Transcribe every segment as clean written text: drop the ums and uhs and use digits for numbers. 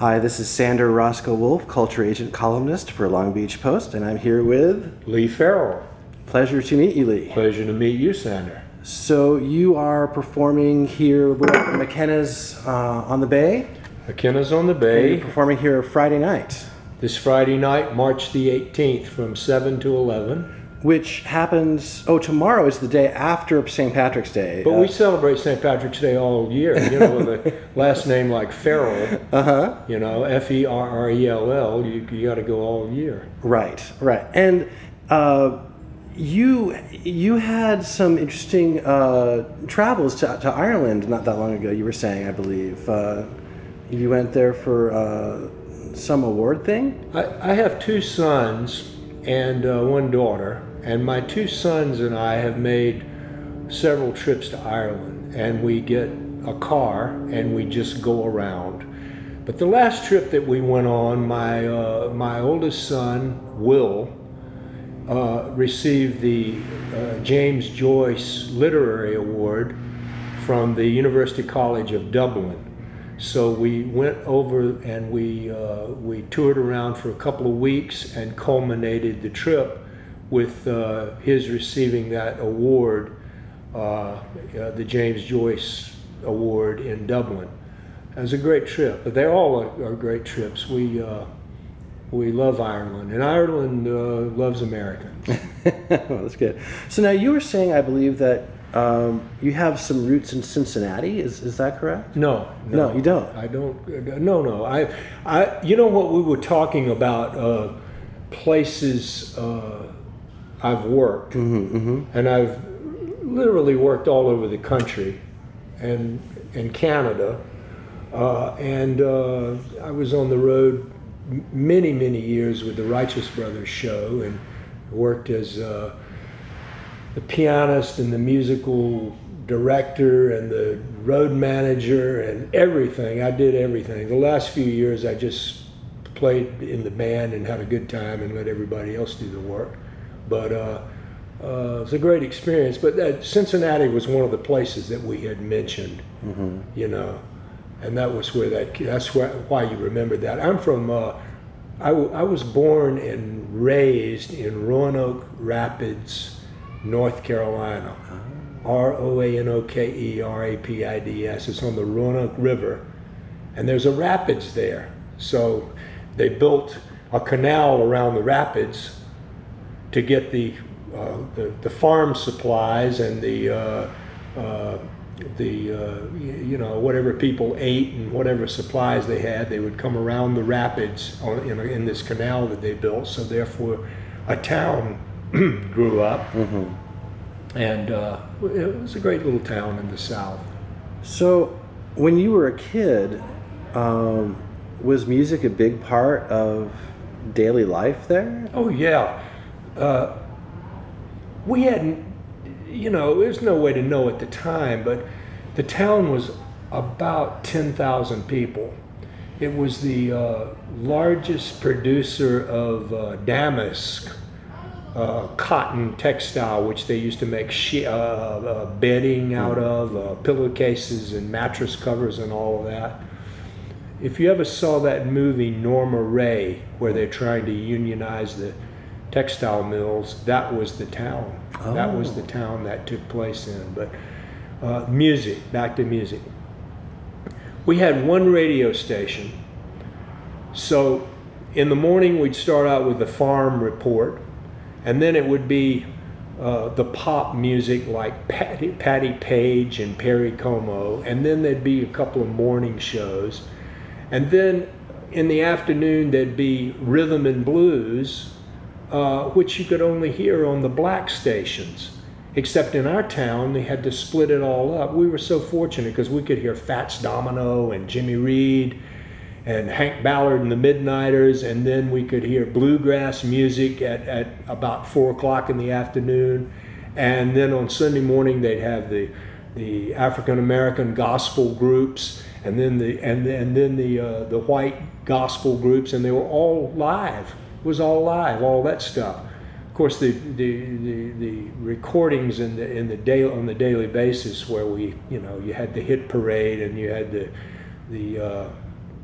Hi, this is Sander Roscoe Wolf, culture agent columnist for Long Beach Post, and I'm here with Lee Farrell. Pleasure to meet you, Lee. Pleasure to meet you, Sander. So you are performing here with McKenna's on the Bay? McKenna's on the And Bay. you're performing here Friday night. This Friday night, March the 18th, from 7 to 11. Which happens, tomorrow is the day after St. Patrick's Day. But we celebrate St. Patrick's Day all year, with a last name like Farrell, Ferrell, you got to go all year. Right. And you had some interesting travels to Ireland not that long ago, you were saying, I believe. You went there for some award thing? I have two sons and one daughter. And my two sons and I have made several trips to Ireland, and we get a car and we just go around. But the last trip that we went on, my oldest son, Will, received the James Joyce Literary Award from the University College of Dublin. So we went over and we toured around for a couple of weeks and culminated the trip with his receiving that award, the James Joyce Award in Dublin. It was a great trip, but they all are great trips. We love Ireland, and Ireland loves Americans. Well, that's good. So now you were saying, I believe, that you have some roots in Cincinnati. Is that correct? No, you don't. I don't. No. I. What we were talking about, places. I've worked, and I've literally worked all over the country, and in Canada, and I was on the road many years with the Righteous Brothers show, and worked as the pianist and the musical director and the road manager and everything. I did everything. The last few years I just played in the band and had a good time and let everybody else do the work. But it was a great experience. But Cincinnati was one of the places that we had mentioned, and that was that's why you remembered that. I'm from, I was born and raised in Roanoke Rapids, North Carolina. Roanoke It's on the Roanoke River, and there's a rapids there. So they built a canal around the rapids to get the farm supplies and whatever people ate and whatever supplies they had, they would come around the rapids in this canal that they built. So therefore, a town grew up, and it was a great little town in the South. So, when you were a kid, was music a big part of daily life there? Oh yeah. We hadn't, there's no way to know at the time, but the town was about 10,000 people. It was the largest producer of damask, cotton textile, which they used to make bedding out of, pillowcases and mattress covers and all of that. If you ever saw that movie Norma Ray, where they're trying to unionize the textile mills, that was the town. Oh. That was the town that took place in. But music, back to music. We had one radio station. So in the morning we'd start out with the farm report, and then it would be the pop music like Patti Page and Perry Como, and then there'd be a couple of morning shows. And then in the afternoon there'd be rhythm and blues, which you could only hear on the black stations. Except in our town, they had to split it all up. We were so fortunate because we could hear Fats Domino and Jimmy Reed and Hank Ballard and the Midnighters, and then we could hear bluegrass music at about 4 o'clock in the afternoon. And then on Sunday morning, they'd have the African American gospel groups, and then the white gospel groups, and they were all live. It was all live, all that stuff. Of course, the recordings on the daily basis, where you had the hit parade and you had the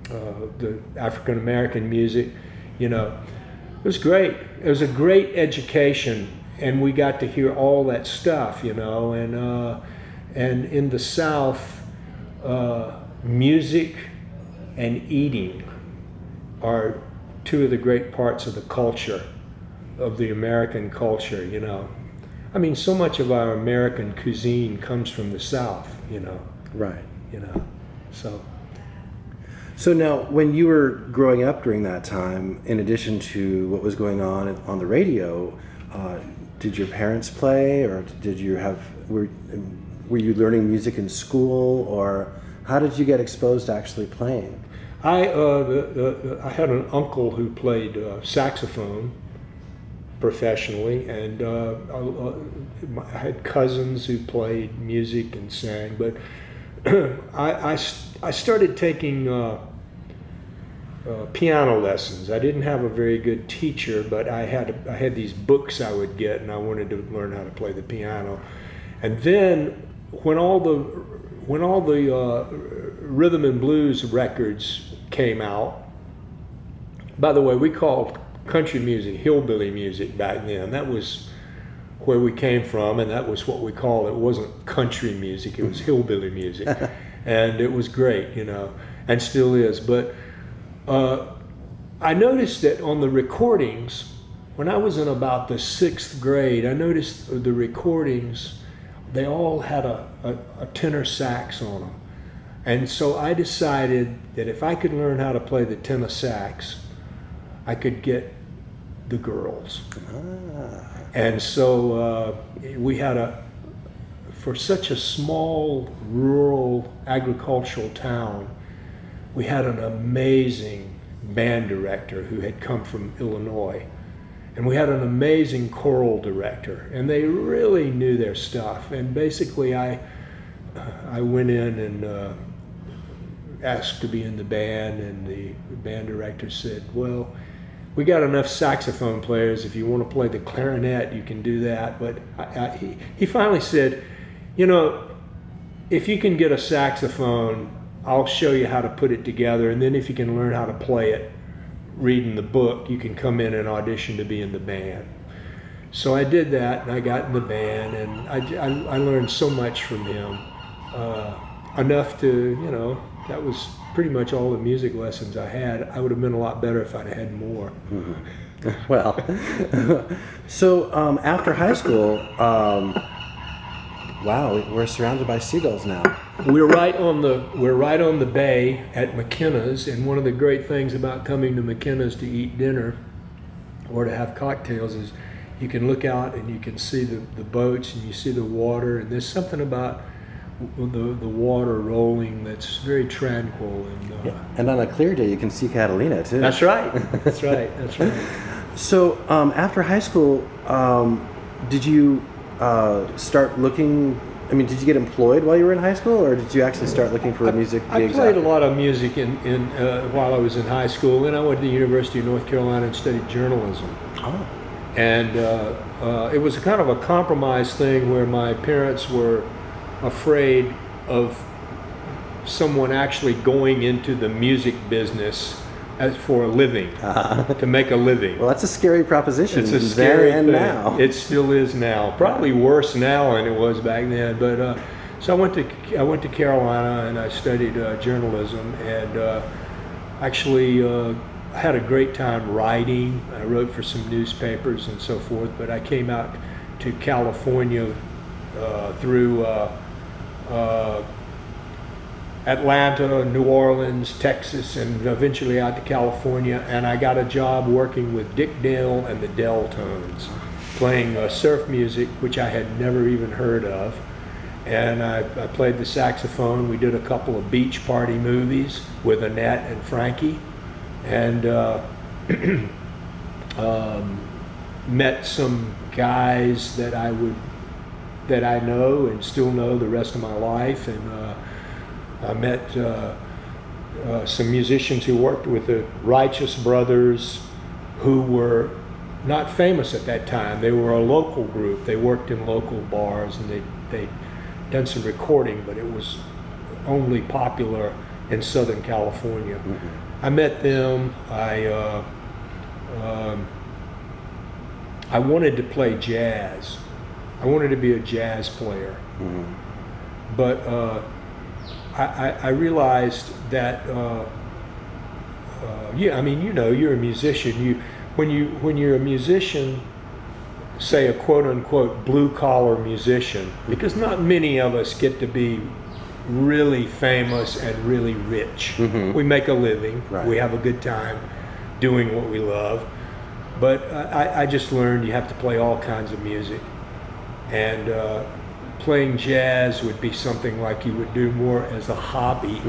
the African American music, you know. It was great. It was a great education, and we got to hear all that stuff, you know. And in the South, music and eating are two of the great parts of the culture, of the American culture, you know. I mean, so much of our American cuisine comes from the South, you know. Right. You know, so. So now, when you were growing up during that time, in addition to what was going on the radio, did your parents play, or did you have were you learning music in school, or how did you get exposed to actually playing? I had an uncle who played saxophone professionally, and I had cousins who played music and sang, but I started taking piano lessons. I didn't have a very good teacher, but I had these books I would get, and I wanted to learn how to play the piano. And then when all the rhythm and blues records came out, by the way, we called country music hillbilly music back then. That was where we came from, and that was what we called it. It wasn't country music, it was hillbilly music. And it was great, you know, and still is. But I noticed that on the recordings, when I was in about the 6th grade, I noticed the recordings, they all had a tenor sax on them. And so I decided that if I could learn how to play the tenor sax, I could get the girls. And so we had for such a small, rural, agricultural town, we had an amazing band director who had come from Illinois. And we had an amazing choral director, and they really knew their stuff. And basically I went in and asked to be in the band, and the band director said, well, we got enough saxophone players. If you want to play the clarinet, you can do that. But he finally said, you know, if you can get a saxophone, I'll show you how to put it together. And then if you can learn how to play it, reading the book, you can come in and audition to be in the band. So I did that, and I got in the band, and I learned so much from him. Enough to, you know, that was pretty much all the music lessons I had. I would have been a lot better if I'd had more. Mm-hmm. Well, so after high school, wow, we're surrounded by seagulls now. We're right on the bay at McKenna's, and one of the great things about coming to McKenna's to eat dinner or to have cocktails is you can look out and you can see the boats, and you see the water, and there's something about the water rolling that's very tranquil. And yeah. And on a clear day you can see Catalina too. That's right. That's right. That's right. So after high school, did you start looking? I mean, did you get employed while you were in high school, or did you actually start looking for music gigs? I played a lot of music while I was in high school. Then I went to the University of North Carolina and studied journalism. Oh. And it was a kind of a compromise thing where my parents were afraid of someone actually going into the music business as for a living, to make a living. Well, that's a scary proposition. It's a scary thing. Now. It still is now. Probably worse now than it was back then. But so I went to Carolina and I studied journalism, and actually I had a great time writing. I wrote for some newspapers and so forth. But I came out to California through Atlanta, New Orleans, Texas, and eventually out to California, and I got a job working with Dick Dale and the Deltones, playing surf music, which I had never even heard of. And I played the saxophone. We did a couple of beach party movies with Annette and Frankie, and met some guys that I know and still know the rest of my life, and I met some musicians who worked with the Righteous Brothers, who were not famous at that time. They were a local group. They worked in local bars, and they'd done some recording, but it was only popular in Southern California. I met them. I wanted to play jazz. I wanted to be a jazz player. But I realized that, yeah, I mean, you know, you're a musician. When you're a musician, say a quote-unquote blue-collar musician, because not many of us get to be really famous and really rich. We make a living. Right. We have a good time doing what we love. But I just learned you have to play all kinds of music. And playing jazz would be something like you would do more as a hobby.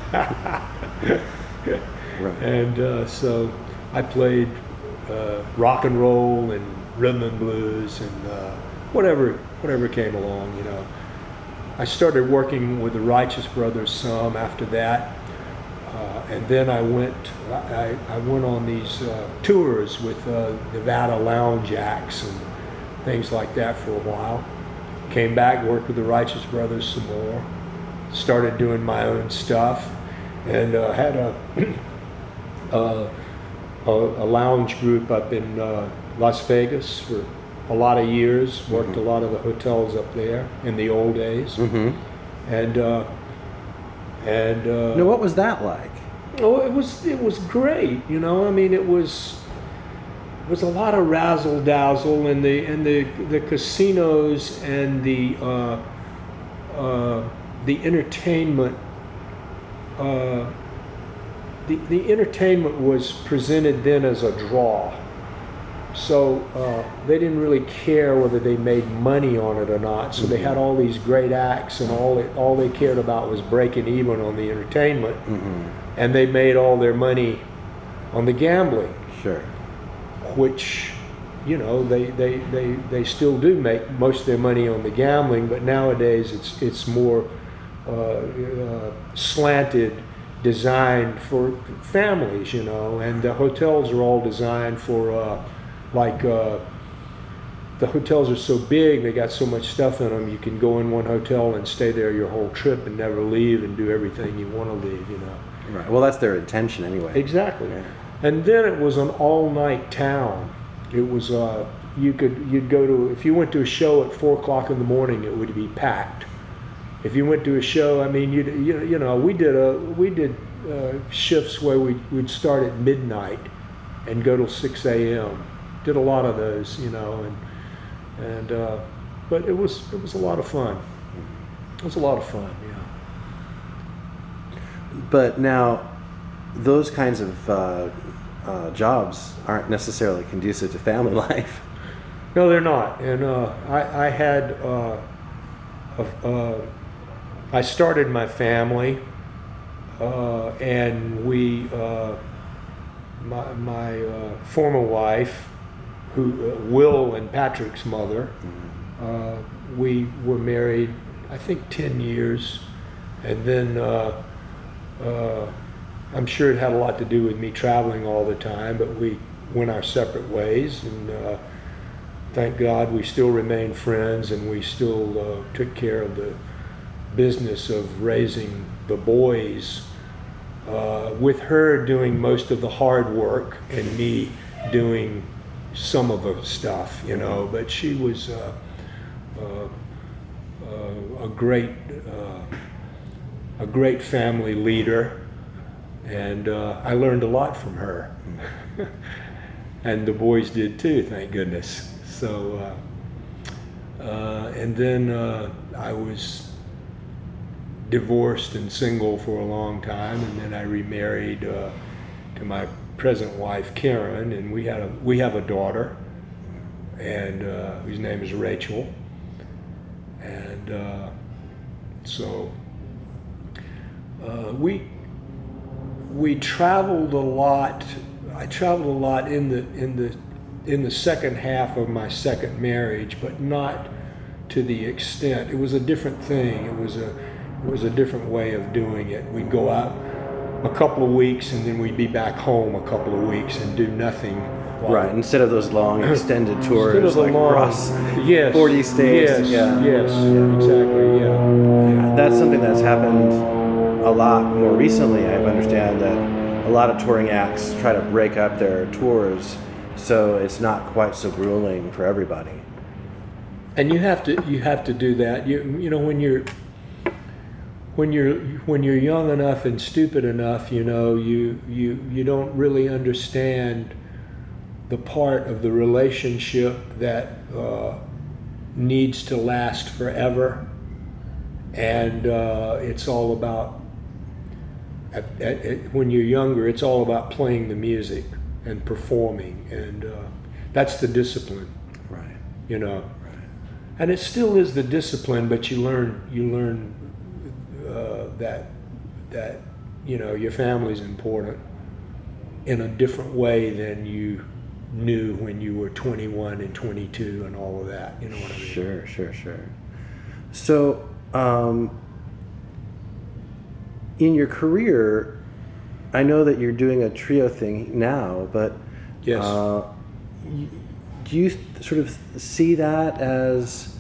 Right. And so I played rock and roll and rhythm and blues and whatever came along, you know. I started working with the Righteous Brothers some after that, and then I went on these tours with Nevada Lounge Acts and things like that for a while. Came back, worked with the Righteous Brothers some more, started doing my own stuff, and had a lounge group up in Las Vegas for a lot of years. Worked a lot of the hotels up there in the old days. And now, what was that like? Oh, it was great. You know, I mean, it was a lot of razzle dazzle, and the casinos and the entertainment. The entertainment was presented then as a draw. So they didn't really care whether they made money on it or not. So they had all these great acts, and all they cared about was breaking even on the entertainment. And they made all their money on the gambling. Sure. Which, you know, they still do make most of their money on the gambling, but nowadays it's more slanted, designed for families, you know, and the hotels are all designed for the hotels are so big, they got so much stuff in them, you can go in one hotel and stay there your whole trip and never leave and do everything you want to leave, you know. Right. Well, that's their intention anyway. Exactly. Yeah. And then it was an all-night town. It was you'd go to, if you went to a show at 4 o'clock in the morning, it would be packed. If you went to a show, I mean, you know, we did shifts where we'd start at midnight and go till 6 a.m. Did a lot of those, you know, and but it was a lot of fun. It was a lot of fun, yeah. But now, those kinds of jobs aren't necessarily conducive to family life. No, they're not. And I had I started my family, and we my former wife, who Will and Patrick's mother, we were married, I think, 10 years, and then I'm sure it had a lot to do with me traveling all the time, but we went our separate ways, and thank God we still remain friends, and we still took care of the business of raising the boys, with her doing most of the hard work and me doing some of the stuff, you know. But she was a great family leader, and I learned a lot from her. And the boys did too, thank goodness. So, and then I was divorced and single for a long time, and then I remarried to my present wife, Karen, and we have a daughter, and whose name is Rachel, and so we traveled a lot. I traveled a lot in the second half of my second marriage, but not to the extent. It was a different thing. It was a different way of doing it. We'd go out a couple of weeks, and then we'd be back home a couple of weeks and do nothing. Right, instead of those long extended tours like across 40 states. Yes, exactly, yeah. That's something that's happened a lot more recently, I understand that a lot of touring acts try to break up their tours so it's not quite so grueling for everybody. And you have to do that. You know, when you're young enough and stupid enough, you know, you don't really understand the part of the relationship that needs to last forever, and it's all about when you're younger, it's all about playing the music and performing, and that's the discipline, Right. you know. And it still is the discipline, but you learn that you know your family's important in a different way than you knew when you were 21 and 22 and all of that. You know what I mean? Sure. So, in your career, I know that you're doing a trio thing now, but Yes. Do you sort of see that as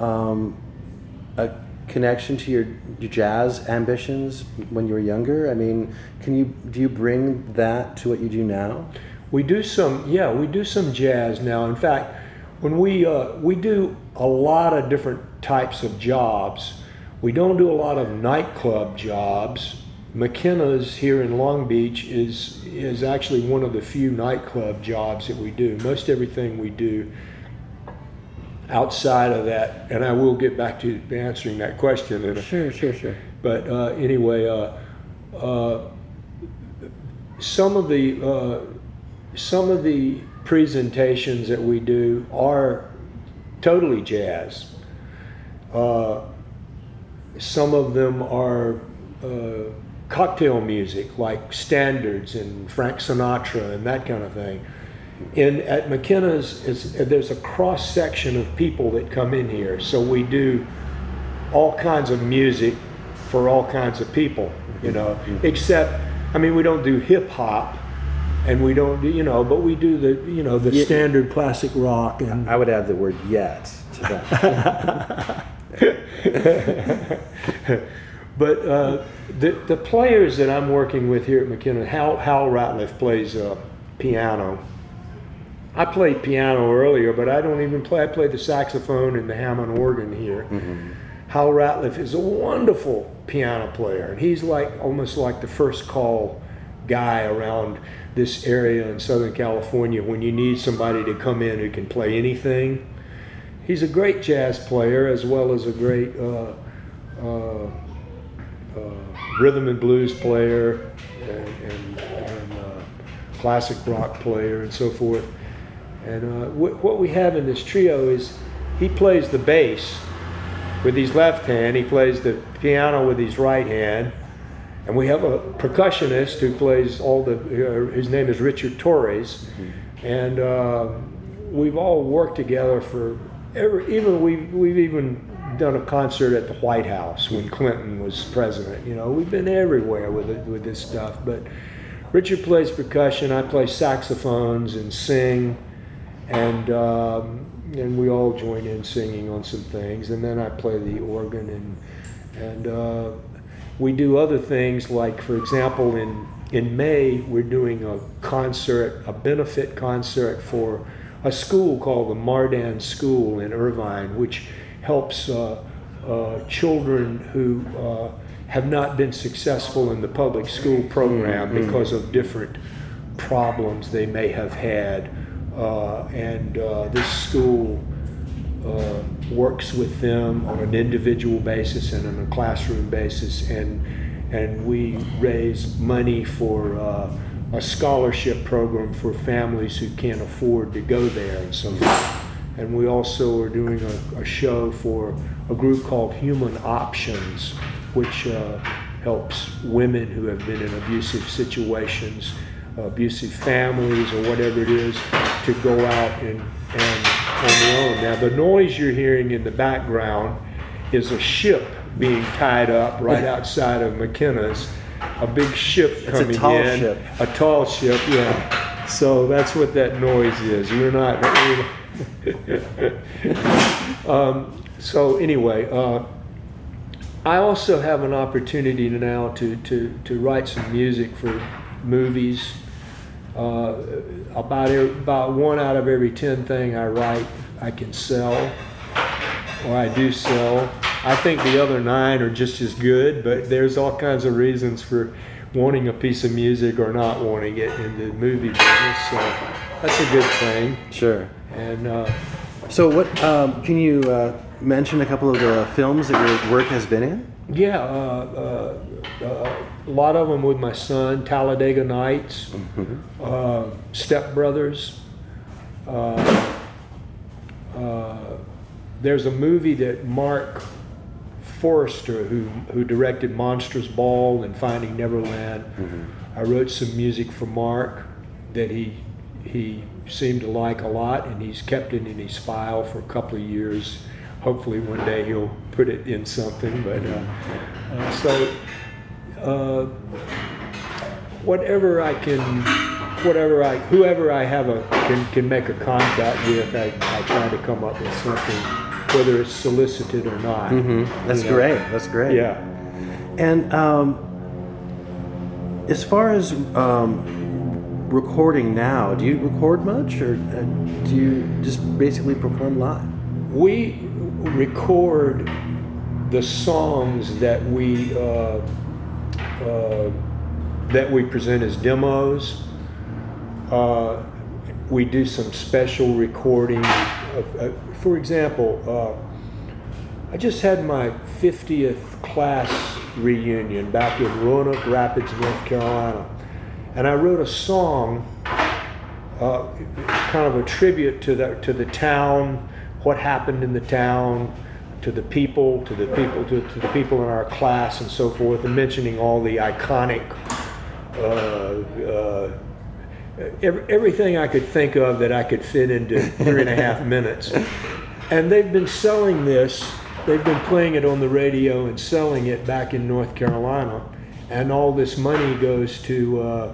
a connection to your jazz ambitions when you were younger? I mean, do you bring that to what you do now? We do some jazz now. In fact, when we do a lot of different types of jobs. We don't do a lot of nightclub jobs. McKenna's here in Long Beach is actually one of the few nightclub jobs that we do. Most everything we do outside of that, and I will get back to answering that question. Sure. But anyway, some of the presentations that we do are totally jazz. Some of them are cocktail music, like standards and Frank Sinatra and that kind of thing. At McKenna's, there's a cross section of people that come in here, so we do all kinds of music for all kinds of people, you know. Except, I mean, we don't do hip hop, and we don't do, you know, but we do the standard classic rock. And I would add the word "yet" to that. But the players that I'm working with here at McKenna, Hal Ratliff plays piano. I played piano earlier, but I don't even play. I play the saxophone and the Hammond organ here. Mm-hmm. Hal Ratliff is a wonderful piano player, and he's almost like the first call guy around this area in Southern California when you need somebody to come in who can play anything. He's a great jazz player as well as a great rhythm and blues player and classic rock player and so forth. And what we have in this trio is he plays the bass with his left hand, he plays the piano with his right hand, and we have a percussionist who plays his name is Richard Torres, mm-hmm. and we've all worked together we've even done a concert at the White House when Clinton was president. You know, we've been everywhere with this stuff. But Richard plays percussion, I play saxophones and sing, and we all join in singing on some things. And then I play the organ, and we do other things, like, for example, in May we're doing a benefit concert for a school called the Mardan School in Irvine, which helps children who have not been successful in the public school program mm-hmm. because of different problems they may have had. This school works with them on an individual basis and on a classroom basis, and we raise money for a scholarship program for families who can't afford to go there and so forth. And we also are doing a show for a group called Human Options, which helps women who have been in abusive situations, abusive families or whatever it is, to go out and on their own. Now, the noise you're hearing in the background is a ship being tied up right outside of McKenna's. A big ship coming in. It's a tall ship. A tall ship, yeah. So that's what that noise is. So anyway, I also have an opportunity now to write some music for movies. About 1 out of every 10 thing I write, I can sell, or I do sell. I think the other 9 are just as good, but there's all kinds of reasons for wanting a piece of music or not wanting it in the movie business. So that's a good thing. Sure. And so, what can you mention a couple of the films that your work has been in? Yeah, a lot of them with my son, Talladega Nights, Step Brothers. There's a movie that Mark Forrester, who directed Monsters Ball and Finding Neverland. I wrote some music for Mark that he seemed to like a lot, and he's kept it in his file for a couple of years. Hopefully one day he'll put it in something, but whoever I have can make a contact with, I try to come up with something, whether it's solicited or not. That's great. That's great. Yeah. And as far as recording now, do you record much, or do you just basically perform live? We record the songs that we present as demos. We do some special recording. For example, I just had my 50th class reunion back in Roanoke Rapids, North Carolina, and I wrote a song, kind of a tribute to the town, what happened in the town, to the people in our class and so forth, and mentioning all the iconic, everything I could think of that I could fit into 3.5 minutes. And they've been selling this, they've been playing it on the radio and selling it back in North Carolina, and all this money goes to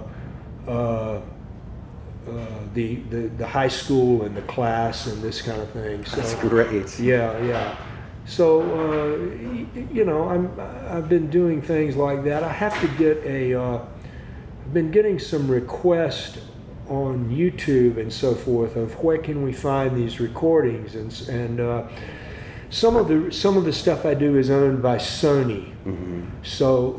the high school and the class and this kind of thing. So, that's great. Yeah. So I've been doing things like that. I have to get I've been getting some requests on YouTube and so forth of where can we find these recordings, and some of the stuff I do is owned by Sony. So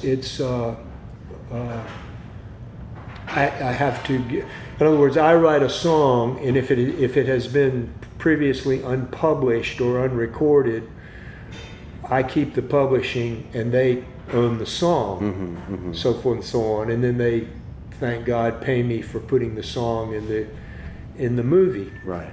I have to get, in other words, I write a song, and if it has been previously unpublished or unrecorded, I keep the publishing and they own the song, so forth and so on, and then they, thank God, pay me for putting the song in the movie. Right.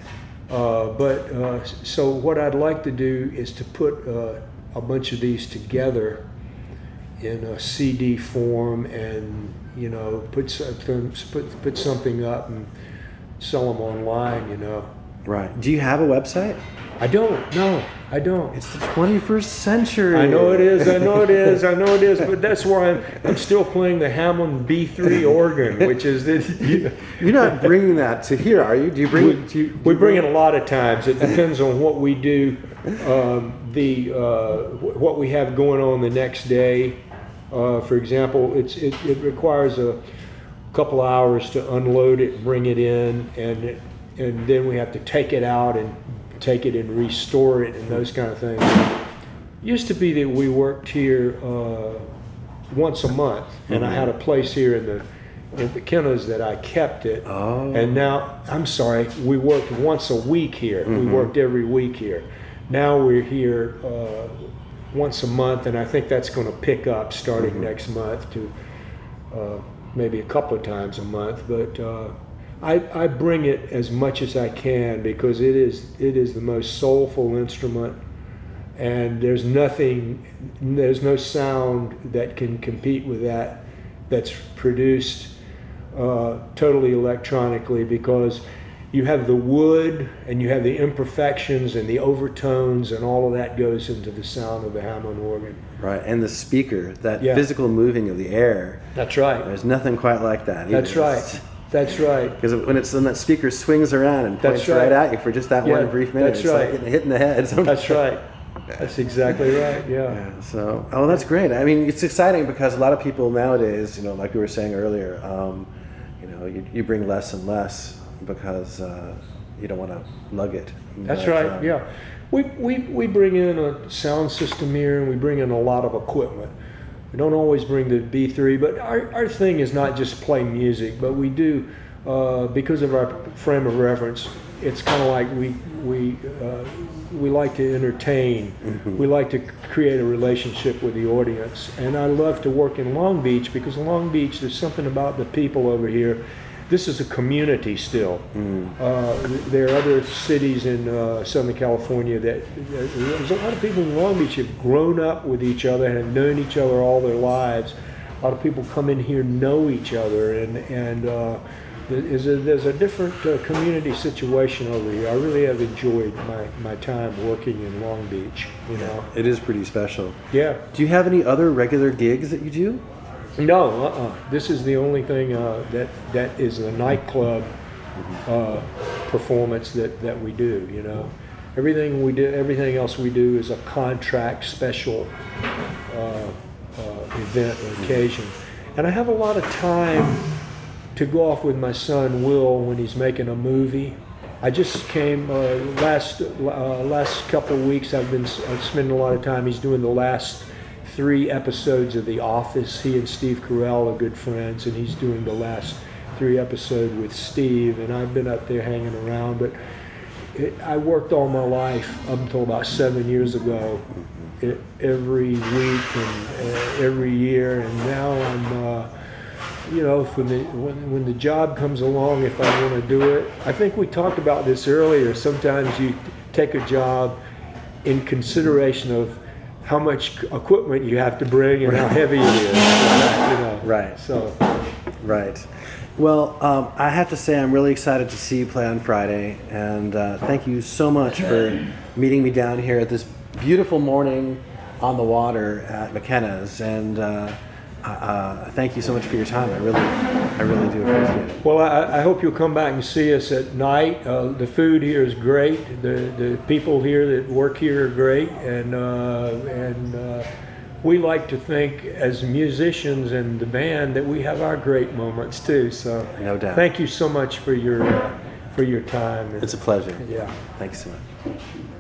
So what I'd like to do is to put a bunch of these together in a CD form, and put something up and sell them online. Right. Do you have a website? I don't. No, I don't. It's the 21st century. I know it is. But that's why I'm still playing the Hammond B3 organ, which is You're not bringing that to here, are you? Do you bring it? We bring it a lot of times. It depends on what we do, what we have going on the next day. For example, it requires a couple hours to unload it, bring it in, and then we have to take it out and take it and restore it and those kind of things. Used to be that we worked here once a month, and I had a place here in the Kennas that I kept it. Oh. And now, I'm sorry, we worked once a week here. We worked every week here. Now we're here once a month, and I think that's going to pick up starting next month to maybe a couple of times a month. But I bring it as much as I can, because it is the most soulful instrument, and there's no sound that can compete with that, that's produced totally electronically, because you have the wood and you have the imperfections and the overtones, and all of that goes into the sound of the Hammond organ. Right, and the speaker, that physical moving of the air. That's right. There's nothing quite like that either. That's right. That's right. Because when that speaker swings around and points right at you for just that one brief minute, That's it's right. like getting hit in the head sometimes. That's right. That's exactly right. Yeah. Yeah, so, oh, that's great. I mean, it's exciting because a lot of people nowadays, like we were saying earlier, you bring less and less because you don't want to lug it. That's But, right. Yeah. We bring in a sound system here, and we bring in a lot of equipment. We don't always bring the B3, but our thing is not just play music, but we do, because of our frame of reference, it's kind of like we like to entertain. Mm-hmm. We like to create a relationship with the audience. And I love to work in Long Beach because Long Beach, there's something about the people over here. This is a community still. There are other cities in Southern California there's a lot of people in Long Beach have grown up with each other and have known each other all their lives. A lot of people come in here, know each other, and there's a different community situation over here. I really have enjoyed my time working in Long Beach. It is pretty special. Yeah. Do you have any other regular gigs that you do? No, this is the only thing that is a nightclub performance that we do. Everything we do, everything else we do is a contract special event or occasion. And I have a lot of time to go off with my son Will when he's making a movie. I just came last couple of weeks. I've been spending a lot of time. He's doing the last 3 episodes of The Office. He and Steve Carell are good friends, and he's doing the last 3 episodes with Steve, and I've been up there hanging around. But I worked all my life up until about 7 years ago, every week and every year, and now I'm, when the job comes along, if I want to do it. I think we talked about this earlier. Sometimes you take a job in consideration of how much equipment you have to bring and how heavy it is. Right. So. Right. Well, I have to say I'm really excited to see you play on Friday, and thank you so much for meeting me down here at this beautiful morning on the water at McKenna's, and thank you so much for your time. I really do appreciate it. Well, I hope you'll come back and see us at night. The food here is great. The people here that work here are great, and we like to think as musicians and the band that we have our great moments too. So no doubt. Thank you so much for your time. It's a pleasure. Yeah. Thanks so much.